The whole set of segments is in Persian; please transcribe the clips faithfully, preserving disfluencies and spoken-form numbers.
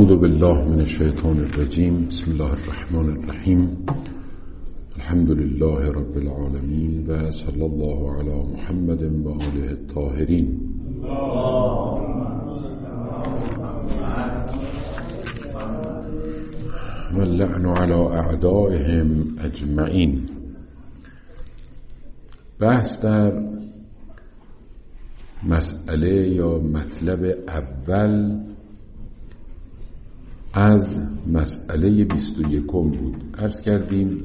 اعوذ بالله من الشیطان الرجیم. بسم الله الرحمن الرحیم. الحمد لله رب العالمین و صلی الله علی محمد و آله الطاهرین. و اللعن علی اعدائهم اجمعین. بحث در مسئله یا مطلب اول از مسئله بیست و یکم بود. عرض کردیم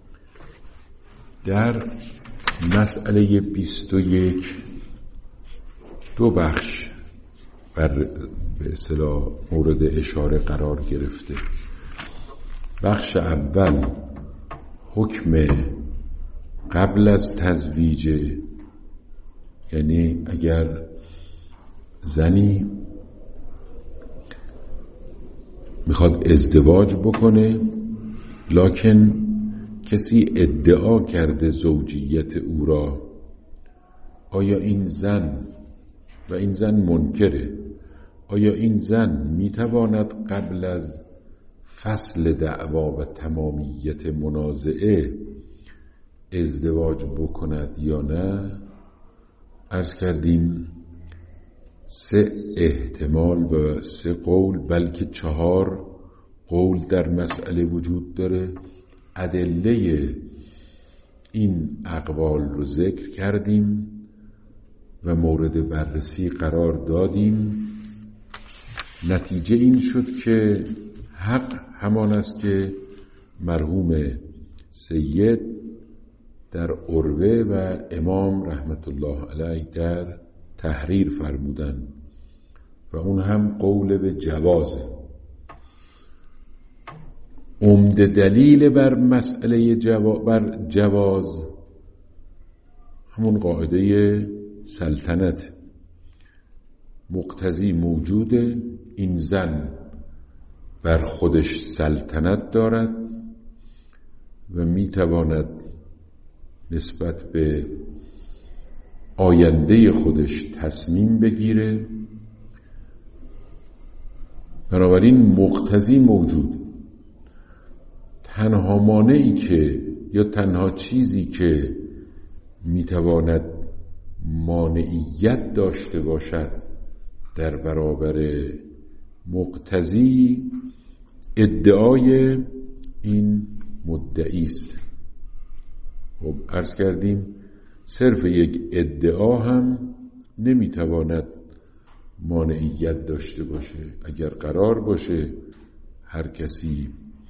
در مسئله بیست و یک دو بخش بر به اصطلاح مورد اشاره قرار گرفته. بخش اول حکم قبل از تزویج، یعنی اگر زنی میخواد ازدواج بکنه لکن کسی ادعا کرده زوجیت او را، آیا این زن و این زن منکره، آیا این زن میتواند قبل از فصل دعوا و تمامیت منازعه ازدواج بکند یا نه؟ عرض کردیم سه احتمال و سه قول بلکه چهار قول در مسئله وجود داره. ادله این اقوال رو ذکر کردیم و مورد بررسی قرار دادیم. نتیجه این شد که حق همان است که مرحوم سید در عروه و امام رحمت الله علیه در تحریر فرمودن و اون هم قول به جوازه. عمده دلیل بر مسئله جوا... بر جواز همون قاعده سلطنت. مقتضی موجوده، این زن بر خودش سلطنت دارد و میتواند نسبت به آینده خودش تصمیم بگیره، بنابراین مقتضی موجود. تنها مانعی که یا تنها چیزی که میتواند مانعیت داشته باشد در برابر مقتضی ادعای این مدعی است. خب عرض کردیم صرف یک ادعا هم نمیتواند مانعیت داشته باشه. اگر قرار باشه هر کسی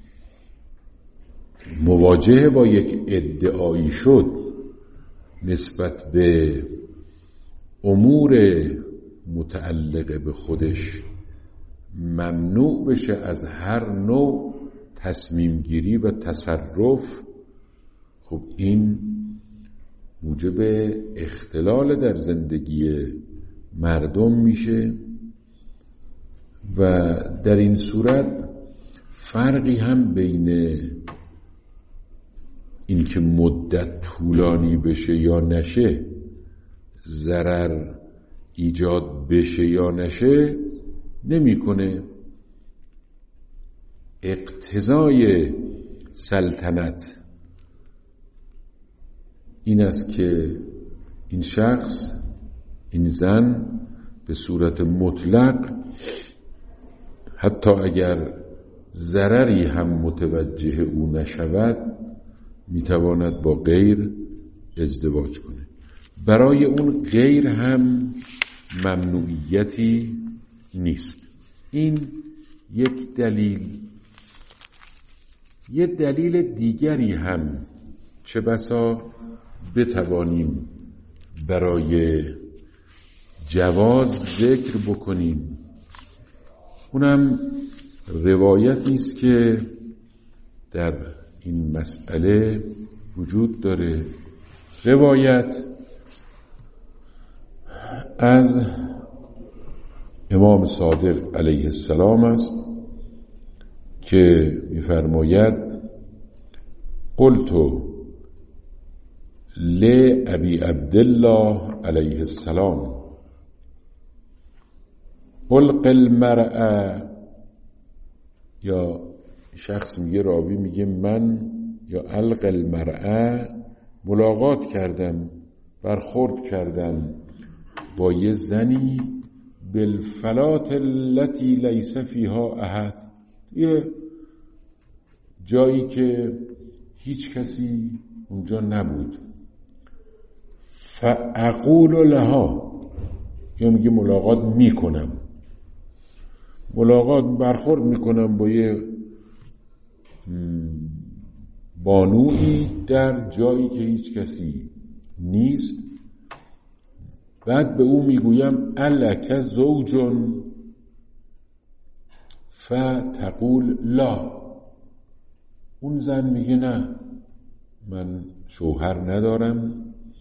مواجه با یک ادعایی شد نسبت به امور متعلق به خودش ممنوع بشه از هر نوع تصمیم گیری و تصرف، خب این موجب اختلال در زندگی مردم میشه و در این صورت فرقی هم بین این که مدت طولانی بشه یا نشه، ضرر ایجاد بشه یا نشه نمیکنه. اقتضای سلطنت این است که این شخص، این زن به صورت مطلق حتی اگر ضرری هم متوجه او نشود میتواند با غیر ازدواج کنه. برای اون غیر هم ممنوعیتی نیست. این یک دلیل. یک دلیل دیگری هم چه بسا بتوانیم برای جواز ذکر بکنیم، اونم روایتی است که در این مسئله وجود داره. روایت از امام صادق علیه السلام است که می‌فرماید قلت لأبی عبدالله علیه السلام الق المرأة یا شخص میگه، راوی میگه من یا الق المرأه ملاقات کردم، برخورد کردم با یه زنی بالفلات التي لیس فیها احد، یه جایی که هیچ کسی اونجا نبود. فاقول لها، یا میگه ملاقات میکنم، ملاقات برخورد میکنم با یه بانویی در جایی که هیچ کسی نیست. بعد به او میگویم الک زوجن، فتقول لا. اون زن میگه نه، من شوهر ندارم.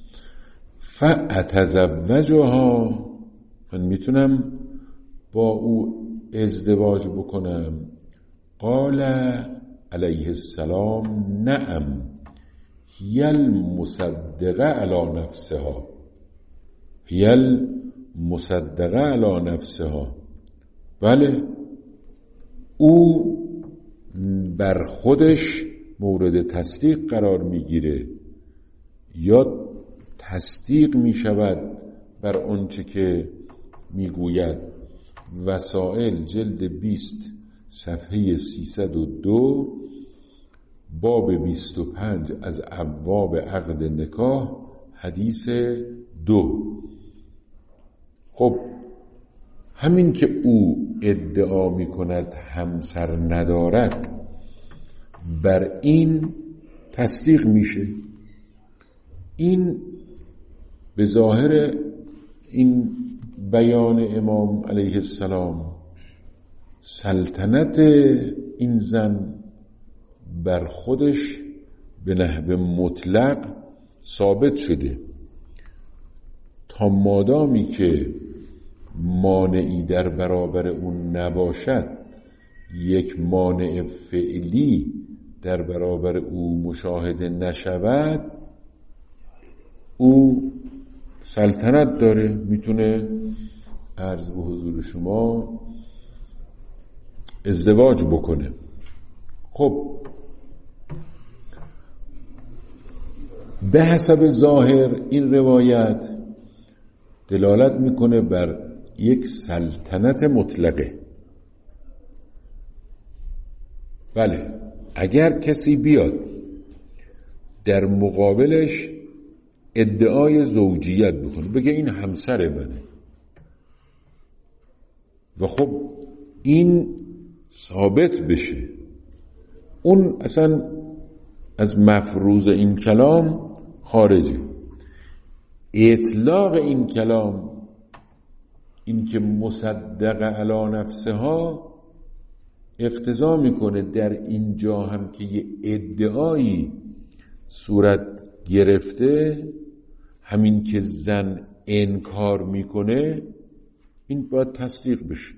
فاتزوجها، من میتونم با او ازدواج بکنم. قال علیه السلام نعم هی المصدقه علی نفسها، هی المصدقه علی نفسها. بله، او بر خودش مورد تصدیق قرار میگیره یا تصدیق میشود بر آنچه که میگوید. وسائل جلد بیست صفحه سیصد و دو باب بیست و پنج از ابواب عقد نکاح حدیث دو. خب همین که او ادعا می کند همسر ندارد، بر این تصدیق میشه. این به ظاهر این بیان امام علیه السلام، سلطنت این زن بر خودش به نحو مطلق ثابت شده. تا مادامی که مانعی در برابر اون نباشد، یک مانع فعلی در برابر او مشاهده نشود، او سلطنت داره، میتونه عرض به حضور شما ازدواج بکنه. خب به حسب ظاهر این روایت دلالت میکنه بر یک سلطنت مطلقه. بله، اگر کسی بیاد در مقابلش ادعای زوجیت بکنه، بگه این همسر منه، و خب این ثابت بشه، اون اصلا از مفروض این کلام خارجه. اطلاق این کلام، این که مصدق علی نفسها، اقتضا میکنه در اینجا هم که یه ادعایی صورت گرفته، همین که زن انکار میکنه این باید تصدیق بشه.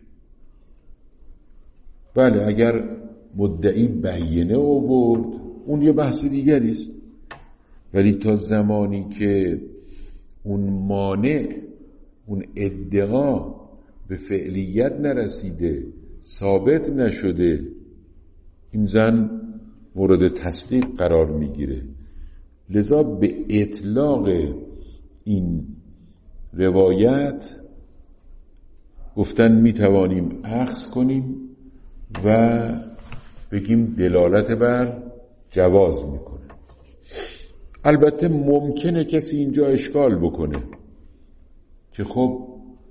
بله، اگر مدعی بیانه آورد اون یه بحث دیگری است، ولی تا زمانی که اون مانع، اون ادعا به فعلیت نرسیده، ثابت نشده، این زن مورد تصدیق قرار میگیره. لذا به اطلاق این روایت گفتن میتوانیم اخذ کنیم و بگیم دلالت بر جواز میکنه. البته ممکنه کسی اینجا اشکال بکنه که خب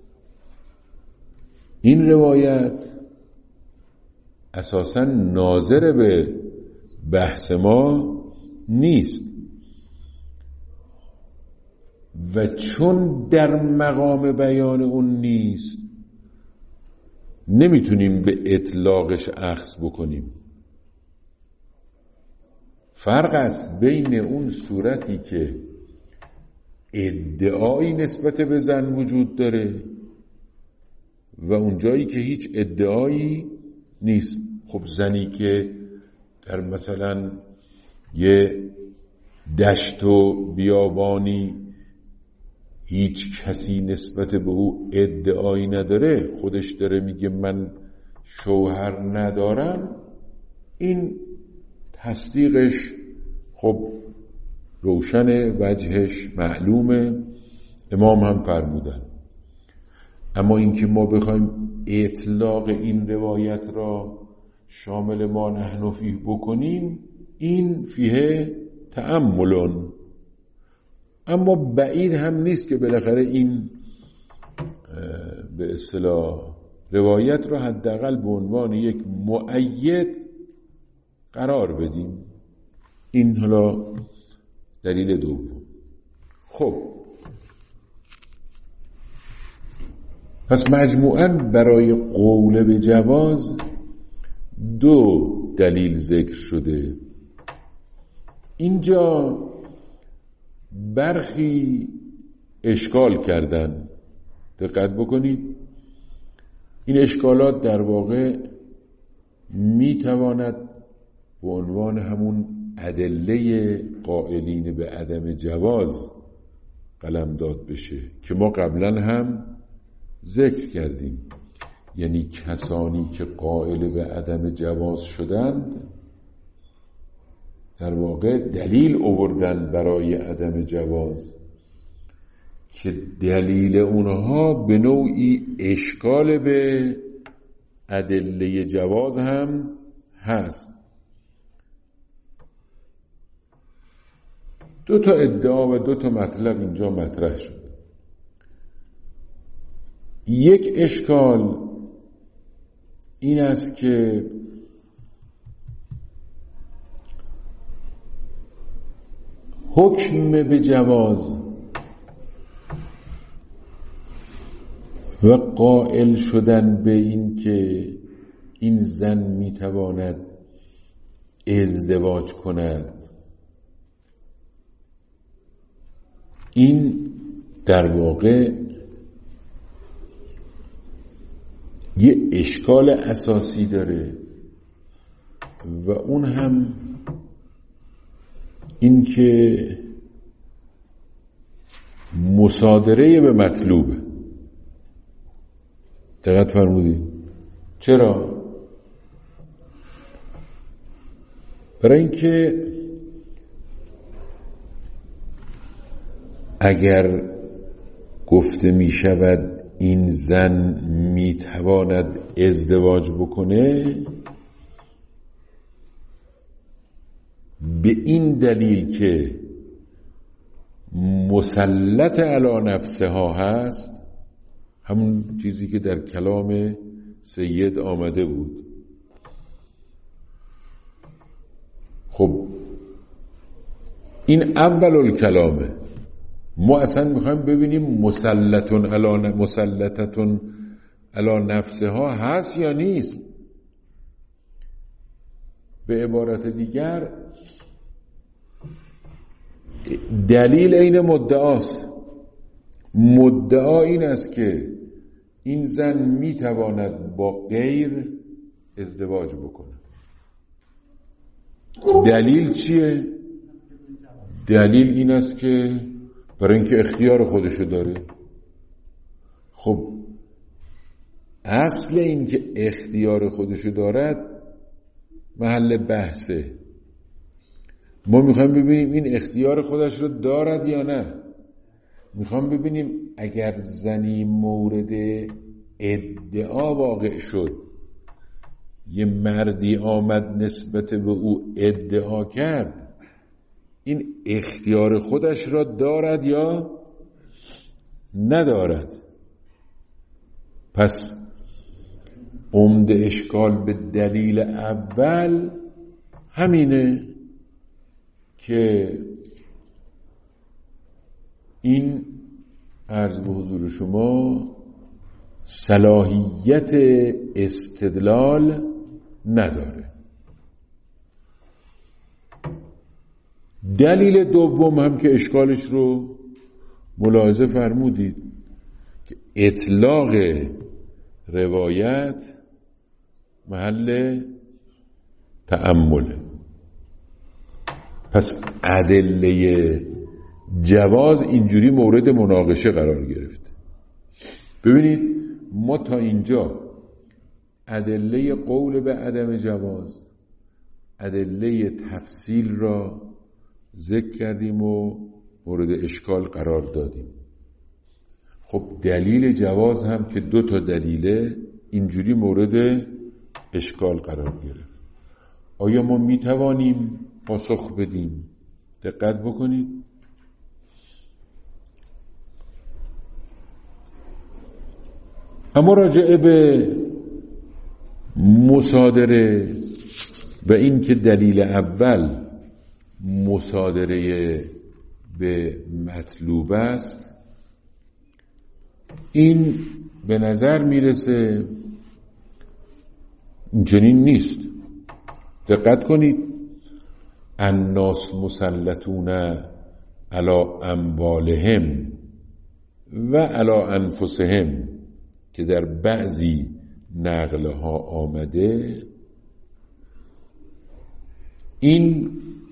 این روایت اساساً ناظر به بحث ما نیست و چون در مقام بیان اون نیست نمیتونیم به اطلاقش اخذ بکنیم. فرق است بین اون صورتی که ادعایی نسبت به زن وجود داره و اون جایی که هیچ ادعایی نیست. خب زنی که در مثلا یه دشت و بیابانی هیچ کسی نسبت به او ادعایی نداره، خودش داره میگه من شوهر ندارم، این تصدیقش خب روشن، وجهش معلومه، امام هم فرمودن. اما اینکه ما بخوایم اطلاق این روایت را شامل ما نحن فیه بکنیم، این فیه تأملون. اما بعید هم نیست که بالاخره این به اصطلاح روایت را حداقل به عنوان یک مؤید قرار بدیم. این حالا دلیل دوم. خب پس مجموعاً برای قول به جواز دو دلیل ذکر شده. اینجا برخی اشکال کردن، دقت بکنید. این اشکالات در واقع میتواند به عنوان همون ادله قائلین به عدم جواز قلمداد بشه که ما قبلا هم ذکر کردیم. یعنی کسانی که قائل به عدم جواز شدند در واقع دلیل آوردن برای عدم جواز که دلیل اونها به نوعی اشکال به ادله جواز هم هست. دو تا ادعا و دو تا مطلب اینجا مطرح شده. یک اشکال این است که حکم به جواز و قائل شدن به این که این زن میتواند ازدواج کند، این در واقع یه اشکال اساسی داره و اون هم این که مصادره به مطلوبه. دقت فرمودید؟ چرا؟ برای اینکه اگر گفته می شود این زن می تواند ازدواج بکنه به این دلیل که مسلط علی نفسها هست، همون چیزی که در کلام سید آمده بود. خب این اول الکلامه. ما اصلا میخوایم ببینیم مسلطون علی مسلطتون علی نفسها هست یا نیست. به عبارت دیگر دلیل این مدعاست. مدعا این است که این زن میتواند با غیر ازدواج بکنه. دلیل چیه؟ دلیل این است که برای اینکه اختیار خودشو داره. خب اصل این که اختیار خودشو دارد محل بحثه. ما میخوایم ببینیم این اختیار خودش رو دارد یا نه. میخوام ببینیم اگر زنی مورد ادعا واقع شد، یه مردی آمد نسبت به او ادعا کرد، این اختیار خودش را دارد یا ندارد. پس عمده اشکال به دلیل اول همینه که این عرض به حضور شما صلاحیت استدلال نداره. دلیل دوم هم که اشکالش رو ملاحظه فرمودید که اطلاق روایت محل تأمله. پس ادله جواز اینجوری مورد مناقشه قرار گرفته. ببینید ما تا اینجا ادله قول به عدم جواز ادله تفصیل را ذکر کردیم و مورد اشکال قرار دادیم. خب دلیل جواز هم که دو تا دلیله اینجوری مورد اشکال قرار گرفت. آیا ما می توانیم پاسخ بدیم؟ دقت بکنید. اما راجع به مصادره و این که دلیل اول مصادره به مطلوب است، این به نظر میرسه چنین نیست. دقت کنید. الناس مسلطون علی اموالهم و علی انفسهم که در بعضی نقله ها آمده، این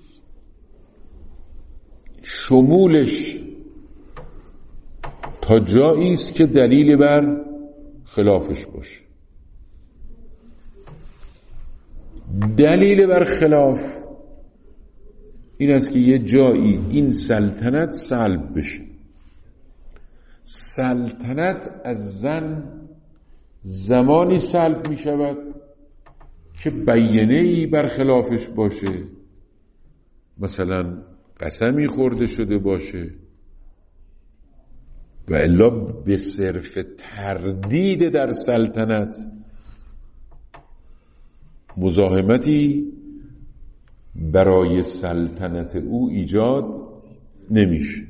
شمولش تا جایی است که دلیل بر خلافش باشه. دلیل بر خلاف این است که یه جایی این سلطنت سلب بشه. سلطنت از زن زمانی سلب می شود که بیانه‌ای بر خلافش باشه، مثلا قسمی خورده شده باشه، و الا به صرف تردید در سلطنت مزاحمتی برای سلطنت او ایجاد نمیشه.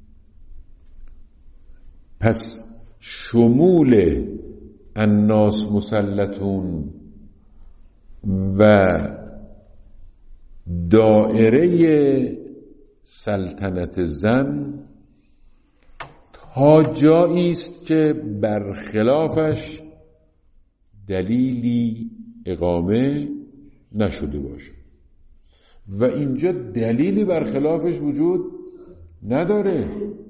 پس شمول الناس مسلطون و دائره سلطنت زن تا جایی است که برخلافش دلیلی اقامه نشده باشه، و اینجا دلیلی برخلافش وجود نداره،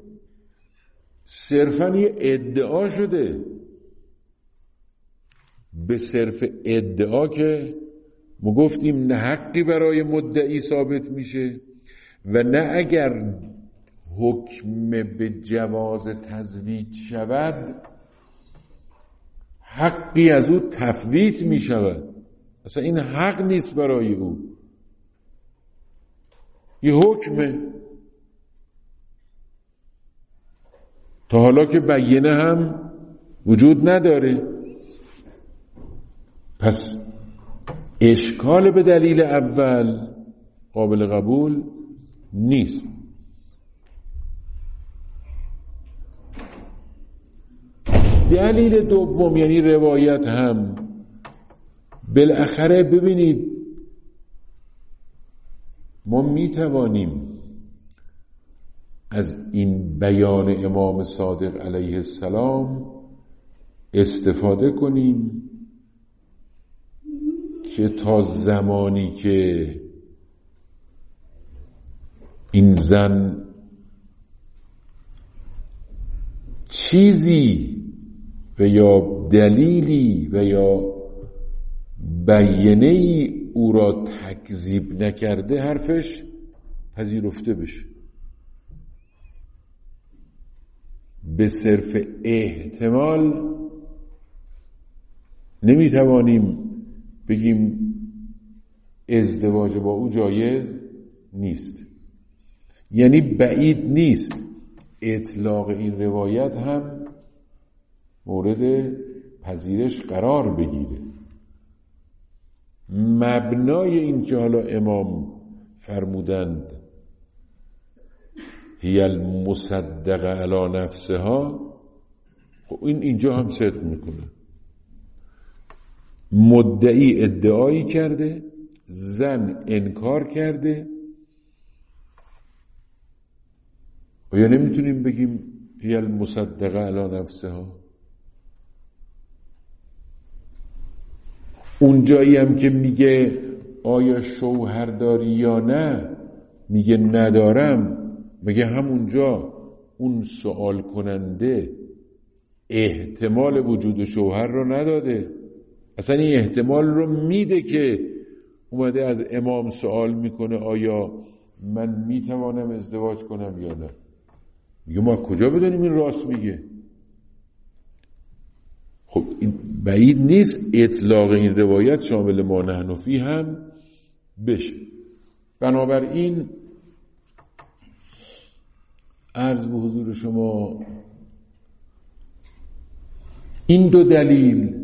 صرفاً یه ادعا شده. به صرف ادعا که ما گفتیم نه حقی برای مدعی ثابت میشه و نه اگر حکم به جواز تزویج شود حقی از او تفویت میشود. اصلا این حق نیست برای او، یه حکمه. تا حالا که بیانه هم وجود نداره. پس اشکال به دلیل اول قابل قبول نیست. دلیل دوم یعنی روایت هم بالاخره ببینید ما می توانیم از این بیان امام صادق علیه السلام استفاده کنیم که تا زمانی که این زن چیزی و یا دلیلی و یا بیانه‌ای او را تکذیب نکرده حرفش پذیرفته بشه. به صرف احتمال نمیتوانیم بگیم ازدواج با او جایز نیست. یعنی بعید نیست اطلاق این روایت هم مورد پذیرش قرار بگیره. مبنای این که حالا امام فرمودند هی المصدقه علی نفسها، خب این اینجا هم صدق میکنه. مدعی ادعایی کرده، زن انکار کرده. آیا نمیتونیم بگیم هی المصدقه علی نفسها؟ اون جایی هم که میگه آیا شوهر داری یا نه، میگه ندارم، میگه همونجا اون سوال کننده احتمال وجود شوهر رو نداده، اصلا این احتمال رو میده که اومده از امام سوال میکنه آیا من میتوانم ازدواج کنم یا نه؟ میگه ما کجا بدونیم این راست میگه؟ خب این بعید نیست اطلاق این روایت شامل ما نحن فیه هم بشه. بنابراین عرض به حضور شما این دو دلیل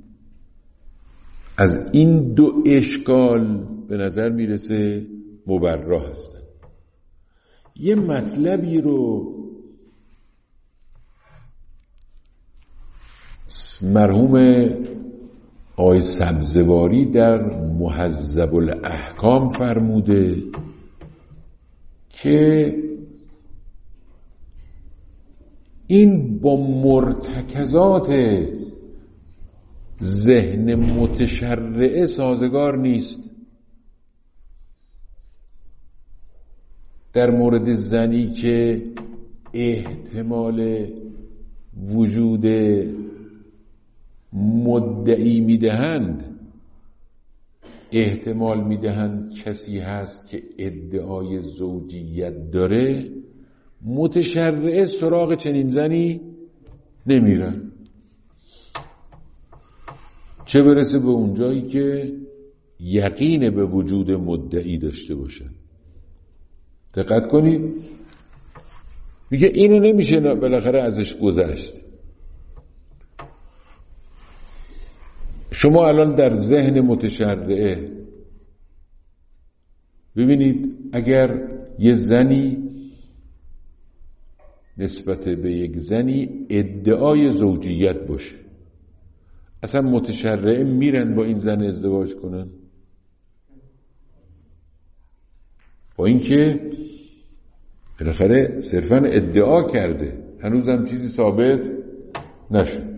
از این دو اشکال به نظر میرسه مبرا هستن. یه مطلبی رو مرحوم آقای سبزواری در مهذب الاحکام فرموده که این با مرتکزات ذهن متشرعه سازگار نیست. در مورد زنی که احتمال وجود مدعی میدهند احتمال میدهند کسی هست که ادعای زوجیت داره، متشرعه سراغ چنین زنی نمیرن، چه برسه به اونجایی که یقین به وجود مدعی داشته باشن. دقت کنید، میگه اینو نمیشه بالاخره ازش گذشت. شما الان در ذهن متشرعه ببینید، اگر یه زنی نسبت به یک زنی ادعای زوجیت باشه، اصلا متشرعه میرن با این زن ازدواج کنن؟ با اینکه بالاخره صرفا ادعا کرده، هنوزم چیزی ثابت نشد.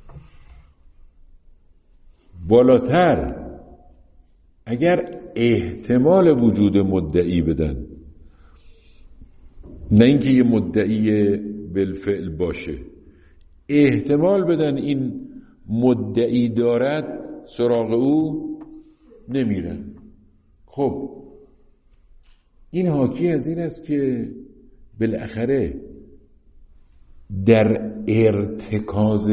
بالاتر اگر احتمال وجود مدعی بدن، نه اینکه یه مدعی بالفعل باشه، احتمال بدن این مدعی دارد، سراغ او نمیرن. خب این حاکی از این است که بالاخره در ارتکاز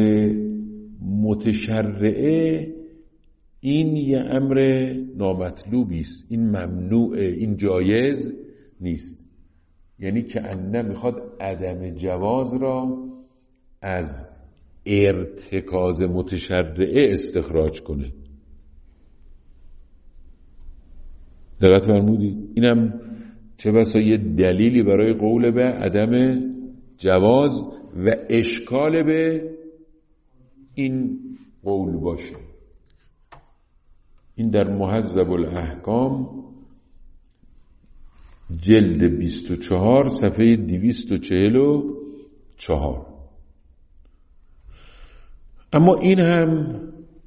متشرعه این یه امر نامطلوبی است، این ممنوعه، این جایز نیست. یعنی که انه میخواد عدم جواز را از ارتکاز متشرعه استخراج کنه. دقت فرمودید؟ اینم چه بسا یه دلیلی برای قول به عدم جواز و اشکال به این قول باشه. این در مهذب الاحکام جلد بیست و چهار صفحه دویست و چهل و چهار. اما این هم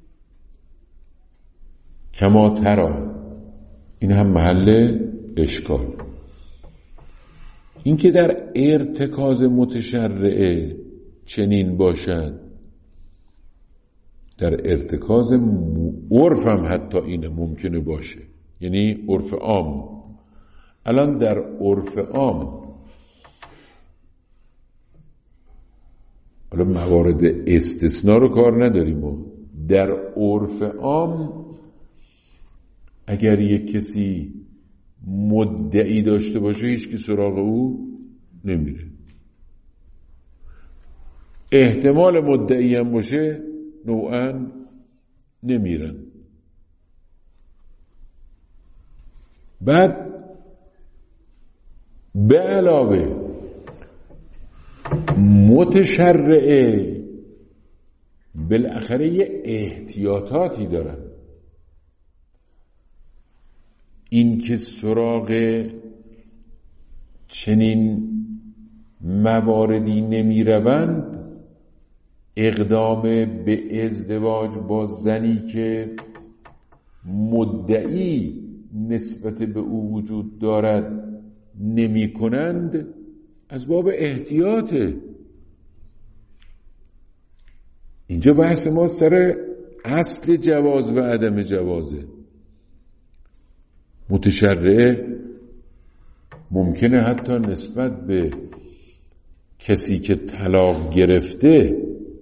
کما ترا، این هم محل اشکال. این که در ارتکاز متشرعه چنین باشد، در ارتکاز عرف هم حتی اینه ممکنه باشه، یعنی عرف عام. الان در عرف عام، حالا موارد استثناء رو کار نداریم، و در عرف عام اگر یک کسی مدعی داشته باشه هیچ کی سراغ او نمیره. احتمال مدعی هم باشه نوعاً نمیرن. بعد به علاوه متشرعه بالاخره یه احتیاطاتی دارن. این که سراغ چنین مواردی نمی روند، اقدام به ازدواج با زنی که مدعی نسبت به او وجود دارد نمی کنند، از باب احتیاطه. اینجا بحث ما سر اصل جواز و عدم جوازه. متشرعه ممکنه حتی نسبت به کسی که طلاق گرفته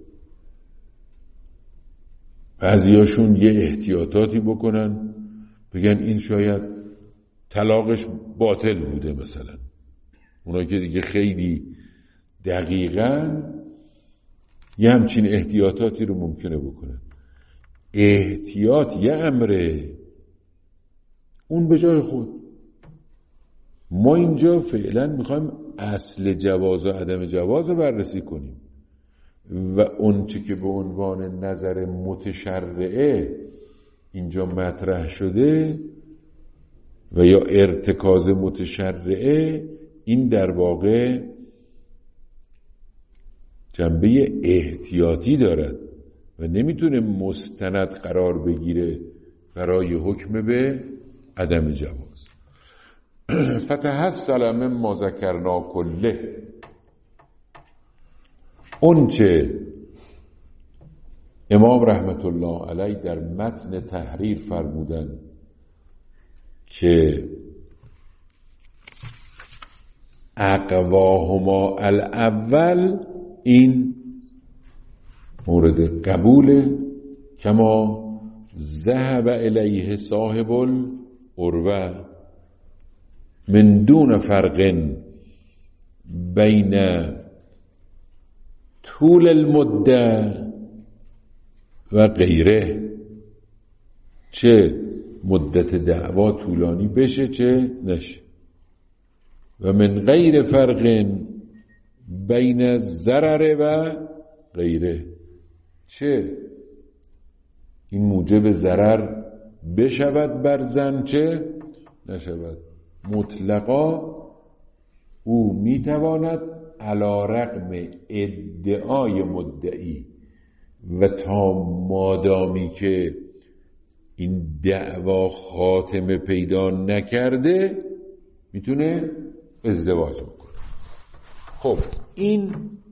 بعضیاشون یه احتیاطاتی بکنن، بگن این شاید طلاقش باطل بوده مثلا. اونا که دیگه خیلی دقیقاً یه همچین احتیاطاتی رو ممکنه بکنن. احتیاط یه امره، اون به جای خود. ما اینجا فعلا میخوایم اصل جواز و عدم جواز رو بررسی کنیم و اون چی که به عنوان نظر متشرعه اینجا مطرح شده و یا ارتکاز متشرعه، این در واقع جنبه احتیاطی دارد و نمیتونه مستند قرار بگیره برای حکم به عدم جواز. فتحصل مما ذکرنا کله، اون چه امام رحمت الله علیه در متن تحریر فرمودن که اقواهما الاول، این مورد قبول، کما ذهب الیه صاحب العروه من دون فرق بین طول المده و غیره، چه مدت دعوا طولانی بشه چه نشه، و من غیر فرق بین ضرر و غیره، چه این موجب ضرر بشود بر زن چه نشود. مطلقا او میتواند علی رغم ادعای مدعی و تا مادامی که این دعوا خاتمه پیدا نکرده میتونه ازدواج بکنه. خب این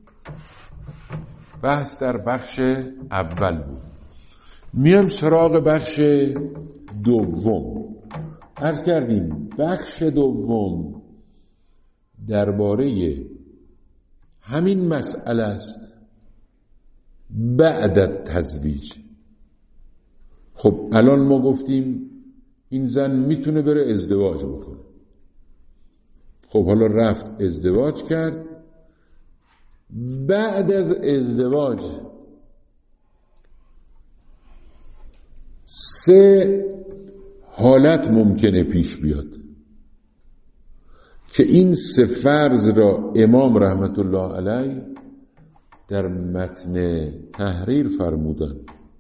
بحث در بخش اول بود. میام سراغ بخش دوم. عرض کردیم بخش دوم درباره همین مسئله است بعد از تزویج. خب الان ما گفتیم این زن میتونه بره ازدواج بکنه. خب حالا رفت ازدواج کرد. بعد از ازدواج سه حالت ممکنه پیش بیاد که این سه فرض را امام رحمت الله علیه در متن تحریر فرمودن.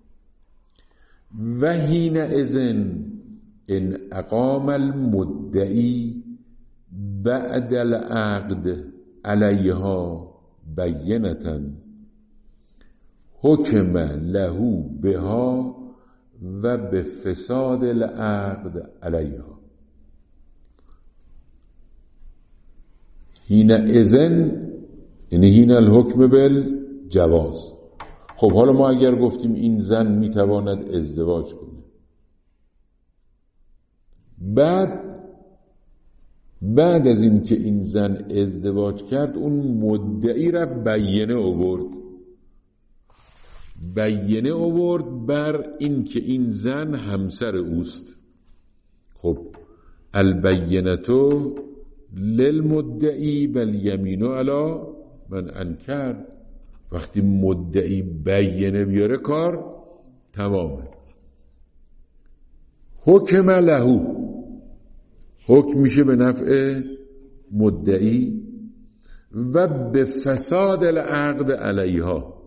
و حین اذن ان اقام المدعی بعد العقد علیها بینتا حکم له بها و به فساد العقد علیها. حین اذن یعنی حین الحکم بالجواز. خب حالا ما اگر گفتیم این زن میتواند ازدواج کنه، بعد بعد از این که این زن ازدواج کرد اون مدعی رفت بینه آورد بینه آورد بر این که این زن همسر اوست. خب البینتو للمدعی بل یمینو علی من انکر. وقتی مدعی بینه بیاره کار تمامه. حکم له، حکم میشه به نفع مدعی و به فساد العقد علیها.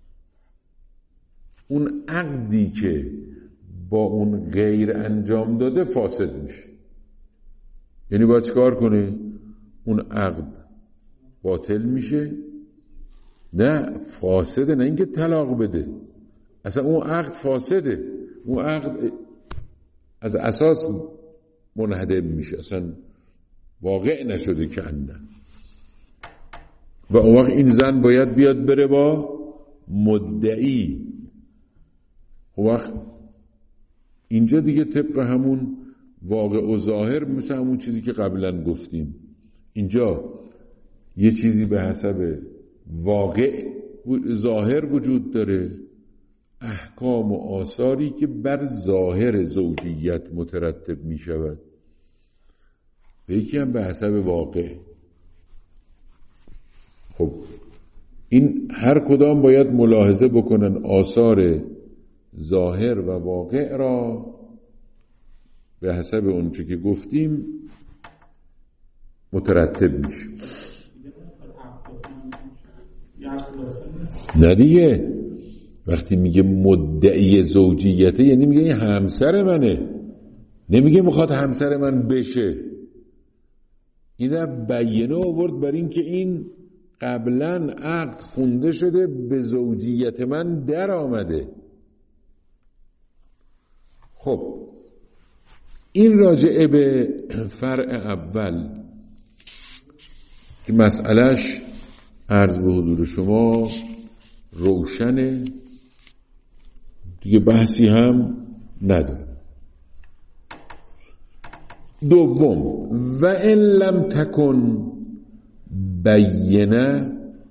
اون عقدی که با اون غیر انجام داده فاسد میشه. یعنی باید چکار کنه؟ اون عقد باطل میشه. نه فاسده، نه اینکه طلاق بده، اصلا اون عقد فاسده. اون عقد از اساس منهدم میشه، اصلا واقع نشده که نه. و اون وقت این زن باید بیاد بره با مدعی. اون وقت اینجا دیگه طبق همون واقع و ظاهر مثل همون چیزی که قبلا گفتیم. اینجا یه چیزی به حسب واقع ظاهر وجود داره، احکام و آثاری که بر ظاهر زوجیت مترتب می شود، به یکی هم به حسب واقع. خب این هر کدام باید ملاحظه بکنن آثار ظاهر و واقع را به حسب اونچه که گفتیم مترتب میشه. نه دیگه، وقتی میگه مدعی زوجیته یعنی میگه این همسر منه، نمیگه میخواد همسر من بشه. این رفت بیانه آورد بر این که این قبلا عقد خونده شده، به زوجیت من در آمده. خب این راجعه به فرع اول که مسئلهش عرض به حضور شما روشنه دیگه، بحثی هم نداره. دوم، و ان لم تکن بینه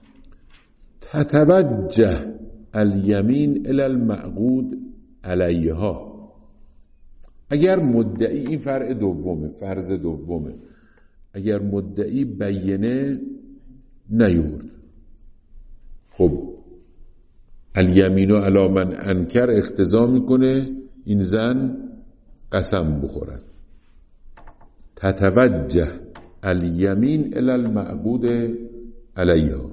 تتوجه الیمین الی المعقود علیها. اگر مدعی، این فرع دومه، فرض دومه، اگر مدعی بینه نیورد، خب الیمینو علی من انکر اقتضا میکنه این زن قسم بخورد. تتوجه الیمین الی المعقود علیها.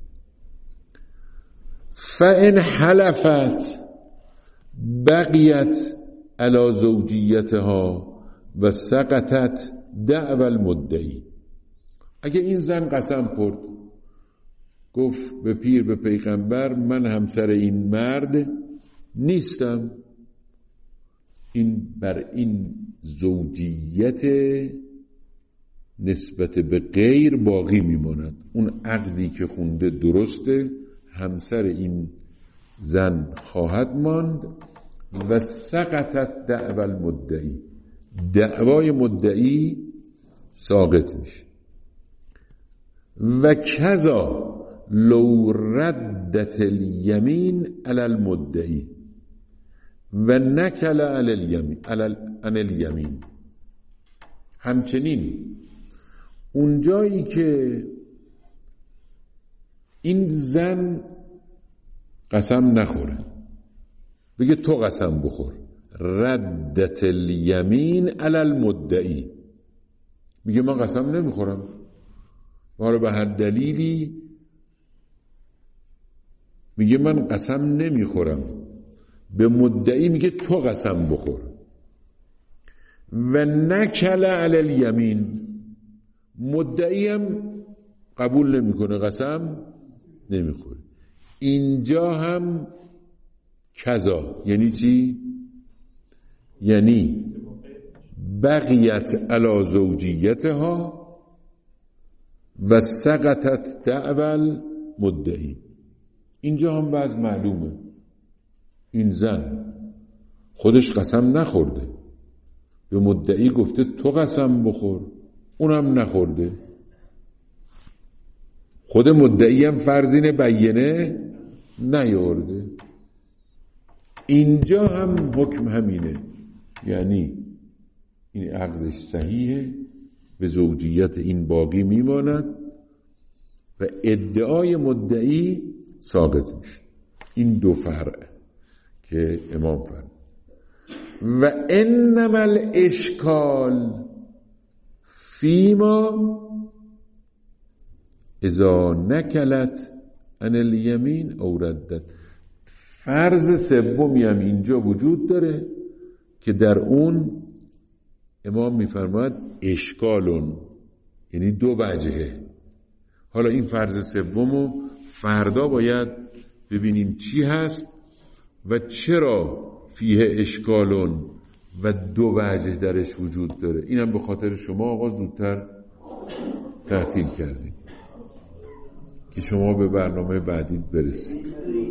فان حلفت بقیت علی زوجیتها و سقطت دعوی المدعی. اگه این زن قسم خورد، گفت به پیر به پیغمبر من همسر این مرد نیستم، این بر این زوجیت نسبت به غیر باقی میماند. اون عقدی که خونده درسته، همسر این زن خواهد ماند. و سقطت دعوی المدعی، دعوای مدعی ساقط میشه. و کذا لو ردت الیمین علی المدعی و نکل علی الیمین علی الیمین. همچنین اونجایی که این زن قسم نخوره، بگه تو قسم بخور، ردت الیمین علی المدعی، میگه من قسم نمیخورم، ما به هر دلیلی میگه من قسم نمیخورم، به مدعی میگه تو قسم بخور. و نکل علی الیمین، مدعی هم قبول نمیکنه، قسم نمیخوره. اینجا هم کذا یعنی چی؟ یعنی بقیت علی زوجیتها و سقطت دعوی المدعی. اینجا هم باز معلومه این زن خودش قسم نخورده، به مدعی گفته تو قسم بخور، اونم نخورده. خود مدعی هم فرضین بیانه نیارده. اینجا هم حکم همینه، یعنی این عقدش صحیحه، به زوجیت این باقی میماند و ادعای مدعی ساقط میشه. این دو فرع که امام فرمود. و انما الاشکال فیما اذا نکلت عن الیمین او ردت. فرض سومی هم اینجا وجود داره که در اون امام میفرماید اشکالون، یعنی دو وجهه. حالا این فرض سومو فردا باید ببینیم چی هست و چرا فیه اشکالون و دو وجه درش وجود داره. اینم به خاطر شما آقا زودتر تعطیل کردیم که شما به برنامه بعدی برسید.